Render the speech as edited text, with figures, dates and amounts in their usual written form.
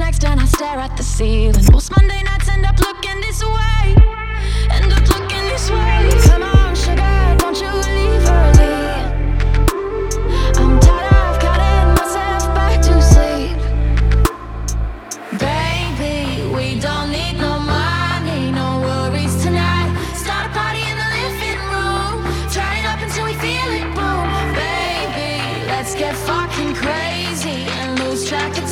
next and I stare at the ceiling. Most Monday nights end up looking this way. End up looking this way. Come on, sugar, don't you leave early. I'm tired of cutting myself back to sleep. Baby, we don't need no money, no worries tonight. Start a party in the living room. Turn it up until we feel it boom. Baby, let's get fucking crazy and lose track of